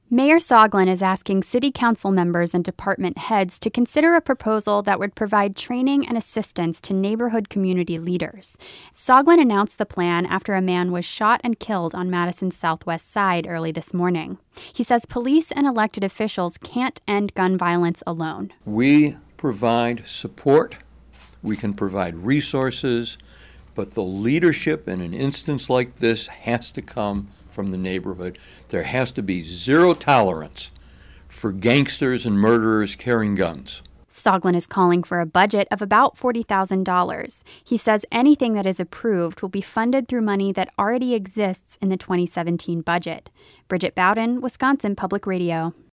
Mayor Soglin is asking city council members and department heads to consider a proposal that would provide training and assistance to neighborhood community leaders. Soglin announced the plan after a man was shot and killed on Madison's southwest side early this morning. He says police and elected officials can't end gun violence alone. We provide support, we can provide resources, but the leadership in an instance like this has to come from the neighborhood. There has to be zero tolerance for gangsters and murderers carrying guns. Soglin is calling for a budget of about $40,000. He says anything that is approved will be funded through money that already exists in the 2017 budget. Bridget Bowden, Wisconsin Public Radio.